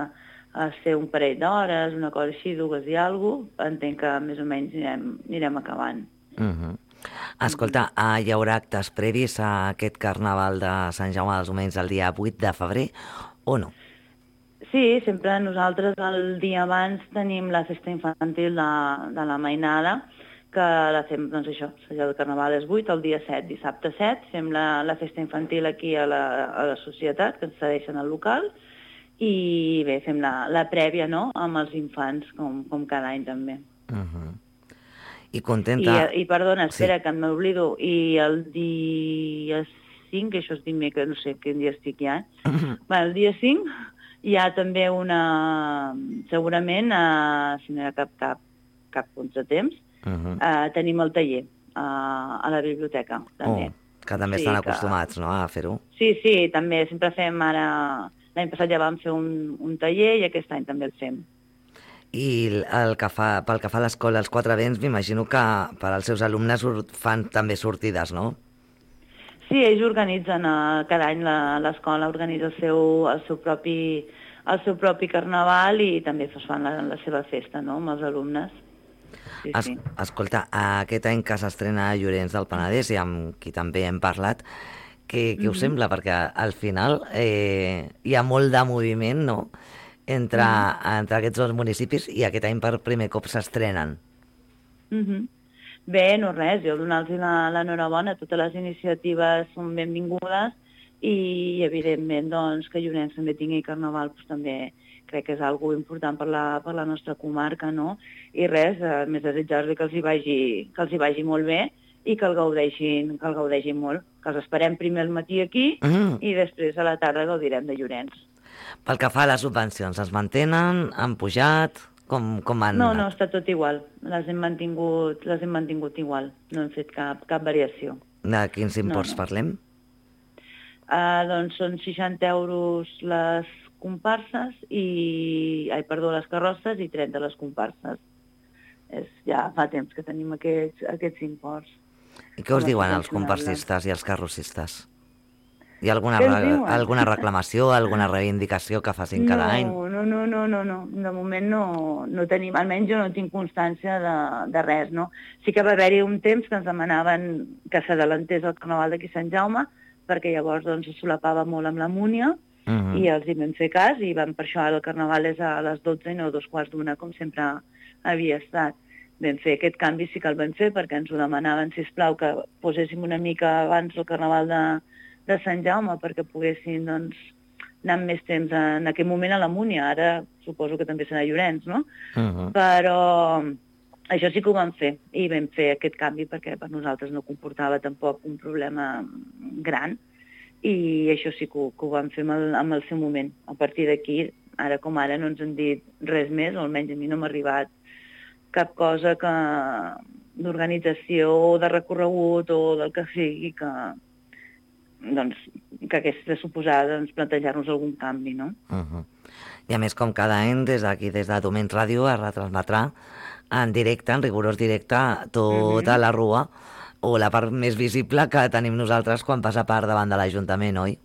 a ser un parell d'hores, una cosa així, dues i alguna cosa, entenc que més o menys anirem, anirem acabant. Uh-huh. Escolta, uh, hi haurà actes previs a aquest carnaval de Sant Jaume dels Domenys el dia vuit de febrer o no? Sí, sempre nosaltres el dia abans tenim la festa infantil de, de la Mainada, que la fem, doncs això, el carnaval és vuit, el dia set, dissabte set, fem la, la festa infantil aquí a la, a la societat, que ens cedeixen al local, i bé, fem la, la prèvia, no?, amb els infants, com, com cada any també. Uh-huh. I contenta... I, i perdona, espera, sí. que m'oblido, i el dia cinc, això és dimecres, no sé quin dia estic ja, eh? Uh-huh. Bé, el dia cinc hi ha també una... Segurament, uh, si no hi ha cap, cap, cap contratemps, uh-huh. uh, tenim el taller uh, a la biblioteca, també. Oh, que també sí, estan acostumats, que... no?, a fer-ho. Sí, sí, també, sempre fem ara... L'any passat ja vam fer un, un taller i aquest any també el fem. I el que fa, pel que fa a l'escola, els Quatre Vents, m'imagino que per als seus alumnes fan també sortides, no? Sí, ells organitzen, uh, cada any l'escola organitza el seu, el, seu propi, el seu propi carnaval i també fan la, la seva festa, no?, amb els alumnes. Sí, es, sí. Escolta, aquest any que s'estrena Llorenç del Penedès i amb qui també hem parlat, què, què us mm-hmm. sembla? Perquè al final eh, hi ha molt de moviment, no?, entre, mm-hmm. entre aquests dos municipis i aquest any per primer cop s'estrenen. Mm-hmm. Bé, no res, jo donar-los l'enhorabona, totes les iniciatives són benvingudes i, evidentment, doncs, que Llorenç també tingui carnaval, doncs, també crec que és algo important per la, per la nostra comarca, no? I res, eh, més desitjar-los que els hi vagi, que els hi vagi molt bé i que el gaudeixin, que el gaudeixin molt, que els esperem primer al matí aquí mm. i després a la tarda gaudirem de Llorenç. Pel que fa a les subvencions, es mantenen? Han pujat? Com, com han No, anat? no, està tot igual. Les hem mantingut, les hem mantingut igual. No hem fet cap, cap variació. De quins imports no, no. parlem? Uh, doncs són seixanta euros les comparses i... Ai, perdó, les carrosses i trenta les comparses. És, ja fa temps que tenim aquests, aquests imports. I què us diuen els comparsistes i els carrossistes? Hi ha alguna, re, alguna reclamació, alguna reivindicació que facin cada no, any? No, no, no, no, no. De moment no, no tenim, almenys jo no tinc constància de, de res, no? Sí que va haver-hi un temps que ens demanaven que s'adelantés el carnaval d'aquí Sant Jaume, perquè llavors doncs, es solapava molt amb la Múnia, uh-huh. i els hi vam fer cas, i vam, per això el carnaval és a les dotze i no a dos quarts d'una, com sempre havia estat. Vam fer aquest canvi, sí que el vam fer, perquè ens ho demanaven, sisplau, que poséssim una mica abans el carnaval de, de Sant Jaume, perquè poguessin, doncs, anar més temps en aquell moment a la Múnia. Ara suposo que també serà Llorenç, no? Uh-huh. Però això sí que ho vam fer, i vam fer aquest canvi perquè per nosaltres no comportava tampoc un problema gran, i això sí que ho, que ho vam fer amb el, amb el seu moment. A partir d'aquí, ara com ara, no ens han dit res més, o almenys a mi no m'ha arribat cap cosa que d'organització o de recorregut o del que sigui que, doncs, que hagués de suposar doncs, plantejar-nos algun canvi, no? Uh-huh. I a més, com cada any, des d'aquí, des de Domenys Ràdio, es retransmetrà en directe, en rigorós directe, tota uh-huh. la rua, o la part més visible que tenim nosaltres quan passa per davant de l'Ajuntament, oi?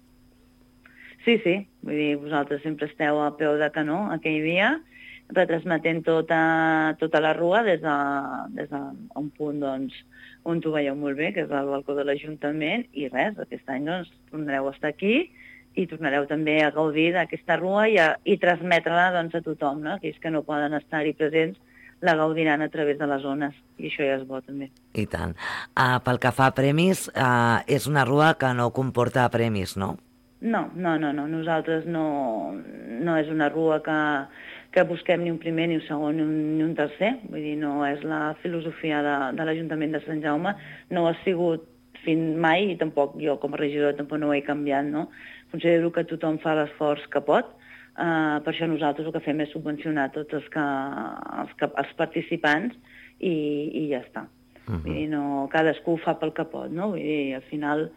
Sí, sí. Vull dir, vosaltres sempre esteu a peu de canó aquell dia, retransmetent tota, tota la rua des de, des d'un punt, doncs, on ho veieu molt bé, que és el balcó de l'Ajuntament, i res, aquest any doncs, tornareu a estar aquí i tornareu també a gaudir d'aquesta rua i, a, i transmetre-la doncs, a tothom, no? Aquells que no poden estar-hi presents la gaudiran a través de les zones, i això ja és bo també. I tant. Uh, pel que fa a premis, uh, és una rua que no comporta premis, no? No, no, no, no. Nosaltres no, no és una rua que, que busquem ni un primer, ni un segon, ni un, ni un tercer. Vull dir, no és la filosofia de, de l'Ajuntament de Sant Jaume. No ha sigut fins mai, i tampoc jo com a regidora tampoc no ho he canviat, no? Considero que tothom fa l'esforç que pot. Uh, per això nosaltres el que fem és subvencionar tots els, que, els, que, els participants i, i ja està. Uh-huh. Vull dir, no, cadascú fa pel que pot, no? Vull dir, al final...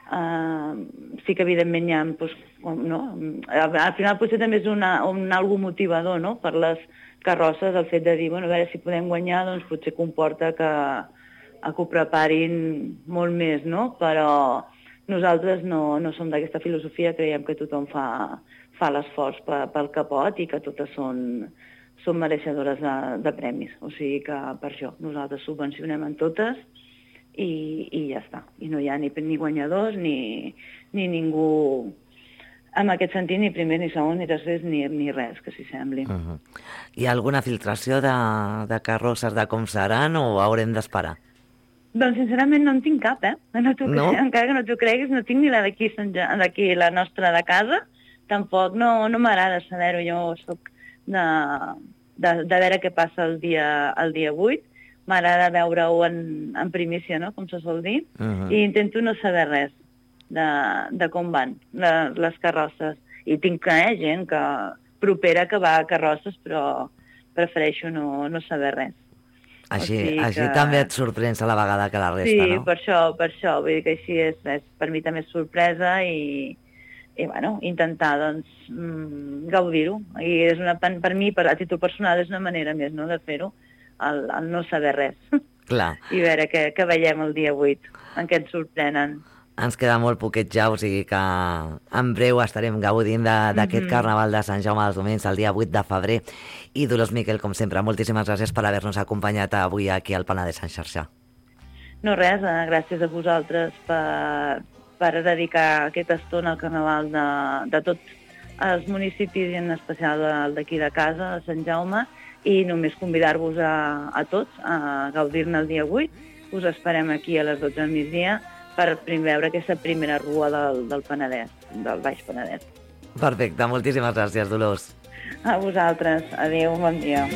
Uh, sí que evidentment hi ha, doncs, no? Al final potser també és una, un algo motivador, no? Per les carrosses, el fet de dir, bueno, a veure si podem guanyar, doncs potser comporta que, que ho preparin molt més, no? Però nosaltres no, no som d'aquesta filosofia, creiem que tothom fa, fa l'esforç pel que pot i que totes són, són mereixedores de, de premis. O sigui que per això nosaltres subvencionem en totes i, i ja està. I no hi ha ni, ni guanyadors ni, ni ningú en aquest sentit, ni primer, ni segon, ni tercer, ni, ni res que s'hi sembli. Uh -huh. Hi ha alguna filtració de, de carrosses de com seran o haurem d'esperar? Doncs sincerament no en tinc cap, eh? No no? Encara que no t'ho creguis, no tinc ni la d'aquí, d'aquí la nostra de casa. Tampoc no, no m'agrada saber-ho. Jo soc de, de, de veure què passa el dia, el dia vuit. M'agrada veure-ho en, en primícia, no?, com se sol dir, uh -huh. i intento no saber res de, de com van les, les carrosses. I tinc eh, gent que propera que va a carrosses, però prefereixo no, no saber res. Així, o sigui així que... també et sorprens a la vegada que la resta, sí, no? Sí, per això, per això. Vull dir que així és, és per mi també és sorpresa i, i bueno, intentar doncs, mm, gaudir-ho. I és una, per mi, per, a títol personal, és una manera més, no?, de fer-ho, el, el no saber res. Clar. I veure què, què veiem el dia vuit, en què ens sorprenen. Ens queda molt poquet ja, o sigui que en breu estarem gaudint d'aquest mm -hmm. Carnaval de Sant Jaume dels Domenys el dia vuit de febrer. I Dolors Miquel, com sempre, moltíssimes gràcies per haver-nos acompanyat avui aquí al Penedès en xarxa. No res, gràcies a vosaltres per, per dedicar aquesta estona al Carnaval de, de tots els municipis i en especial d'aquí de casa, de Sant Jaume, i només convidar-vos a, a tots a gaudir-ne el dia vuit. Us esperem aquí a les dotze del migdia per veure aquesta primera rua del, del Penedès, del Baix Penedès. Perfecte, moltíssimes gràcies, Dolors. A vosaltres. Adéu, bon dia.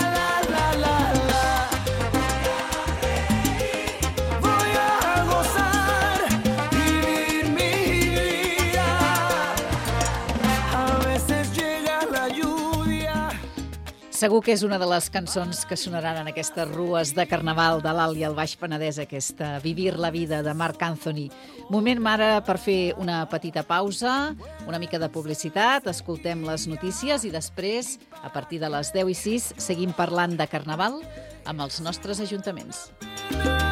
Segur que és una de les cançons que sonaran en aquestes rues de Carnaval de l'Alt i el Baix Penedès, aquesta Vivir la vida de Marc Anthony. Moment ara per fer una petita pausa, una mica de publicitat, escoltem les notícies i després, a partir de les deu i sis, seguim parlant de Carnaval amb els nostres ajuntaments.